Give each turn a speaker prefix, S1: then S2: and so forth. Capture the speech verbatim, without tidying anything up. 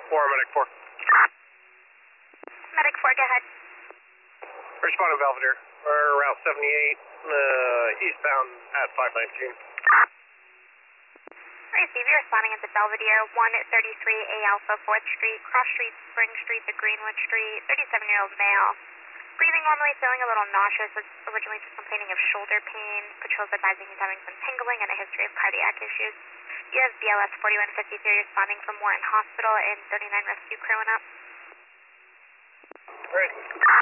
S1: four, Medic four.
S2: Medic four, go ahead.
S1: Respond to Belvedere. We're Route seventy-eight, uh, eastbound at five nineteen.
S2: Receive, you're responding into Belvedere, one thirty-three A Alpha, fourth Street, Cross Street, Spring Street to Greenwood Street, thirty-seven-year-old male. Breathing normally, feeling a little nauseous, was originally just complaining of shoulder pain. Patrol's advising he's having some tingling and a history of cardiac issues. You have B L S forty-one fifty-three responding from Morton Hospital and thirty-nine Rescue crewing up.
S1: Great.